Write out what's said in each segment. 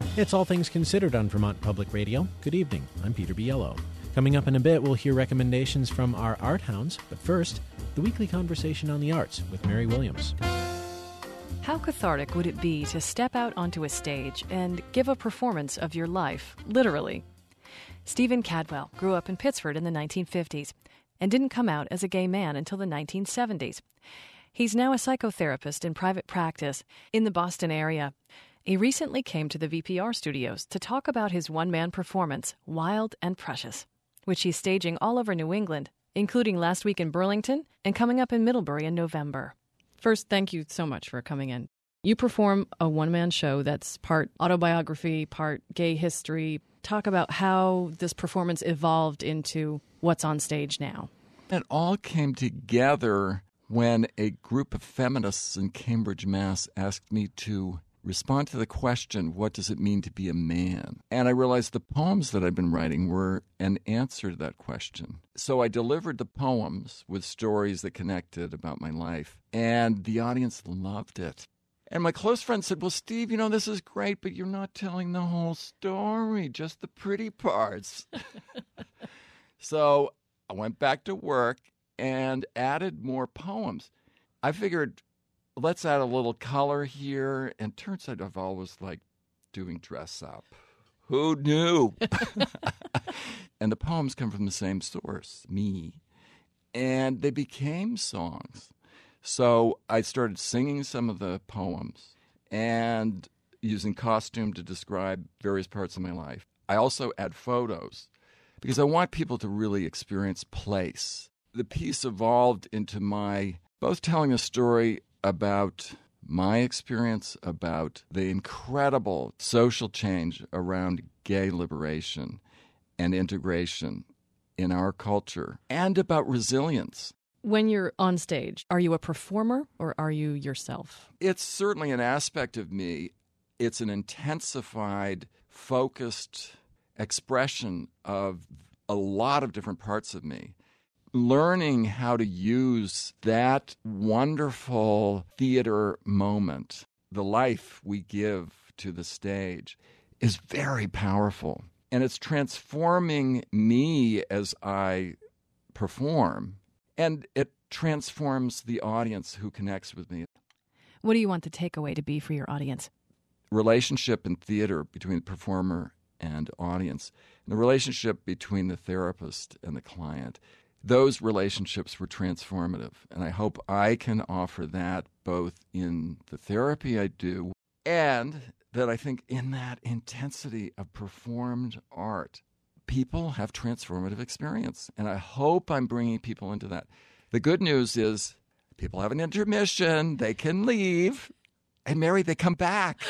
It's All Things Considered on Vermont Public Radio. Good evening. I'm Peter Biello. Coming up in a bit, we'll hear recommendations from our art hounds. But first, the weekly conversation on the arts with Mary Williams. How cathartic would it be to step out onto a stage and give a performance of your life, literally? Stephen Cadwell grew up in Pittsford in the 1950s and didn't come out as a gay man until the 1970s. He's now a psychotherapist in private practice in the Boston area. He recently came to the VPR studios to talk about his one-man performance, Wild and Precious, which he's staging all over New England, including last week in Burlington and coming up in Middlebury in November. First, thank you so much for coming in. You perform a one-man show that's part autobiography, part gay history. Talk about how this performance evolved into what's on stage now. It all came together when a group of feminists in Cambridge, Mass. Asked me to respond to the question, what does it mean to be a man? And I realized the poems that I'd been writing were an answer to that question. So I delivered the poems with stories that connected about my life, and the audience loved it. And my close friend said, well, Steve, this is great, but you're not telling the whole story, just the pretty parts. So I went back to work and added more poems. I figured, let's add a little color here. And turns out I've always liked doing dress up. Who knew? And the poems come from the same source, me. And they became songs. So I started singing some of the poems and using costume to describe various parts of my life. I also add photos because I want people to really experience place. The piece evolved into my both telling a story about my experience, about the incredible social change around gay liberation and integration in our culture, and about resilience. When you're on stage, are you a performer or are you yourself? It's certainly an aspect of me. It's an intensified, focused expression of a lot of different parts of me. Learning how to use that wonderful theater moment, the life we give to the stage, is very powerful. And it's transforming me as I perform. And it transforms the audience who connects with me. What do you want the takeaway to be for your audience? Relationship in theater between the performer and audience, and the relationship between the therapist and the client. Those relationships were transformative, and I hope I can offer that both in the therapy I do and that I think in that intensity of performed art, people have transformative experience, and I hope I'm bringing people into that. The good news is people have an intermission, they can leave, and Mary, they come back.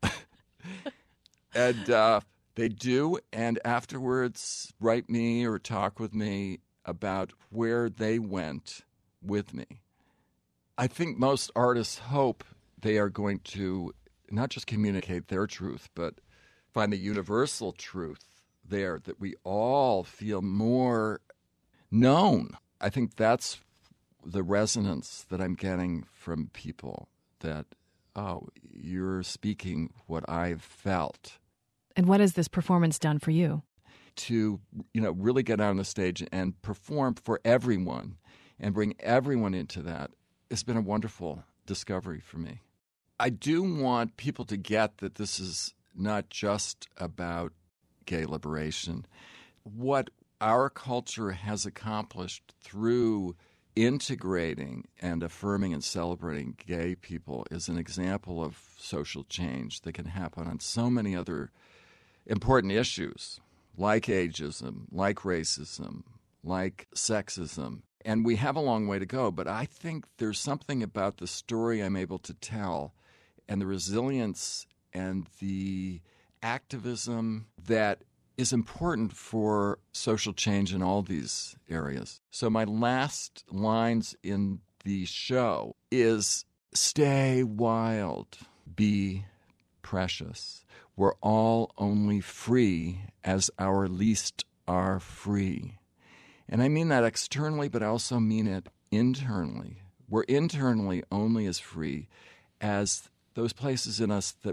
And they do, and afterwards write me or talk with me about where they went with me. I think most artists hope they are going to not just communicate their truth, but find the universal truth there, that we all feel more known. I think that's the resonance that I'm getting from people, that, oh, you're speaking what I've felt. And what has this performance done for you? To, really get on the stage and perform for everyone and bring everyone into that. It's been a wonderful discovery for me. I do want people to get that this is not just about gay liberation. What our culture has accomplished through integrating and affirming and celebrating gay people is an example of social change that can happen on so many other important issues, like ageism, like racism, like sexism. And we have a long way to go, but I think there's something about the story I'm able to tell and the resilience and the activism that is important for social change in all these areas. So my last lines in the show is, stay wild, be precious. We're all only free as our least are free. And I mean that externally, but I also mean it internally. We're internally only as free as those places in us that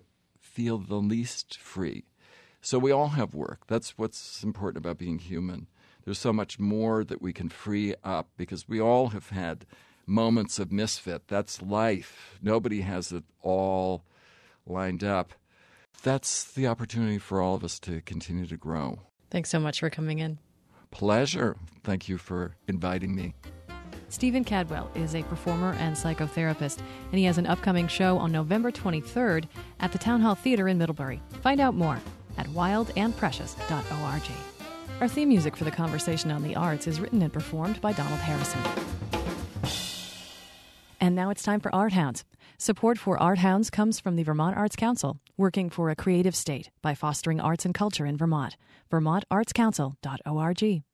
feel the least free. So we all have work. That's what's important about being human. There's so much more that we can free up because we all have had moments of misfit. That's life. Nobody has it all lined up. That's the opportunity for all of us to continue to grow. Thanks so much for coming in. Pleasure. Thank you for inviting me. Stephen Cadwell is a performer and psychotherapist, and he has an upcoming show on November 23rd at the Town Hall Theater in Middlebury. Find out more at wildandprecious.org. Our theme music for the Conversation on the Arts is written and performed by Donald Harrison. And now it's time for Art Hounds. Support for Art Hounds comes from the Vermont Arts Council, working for a creative state by fostering arts and culture in Vermont. VermontArtsCouncil.org.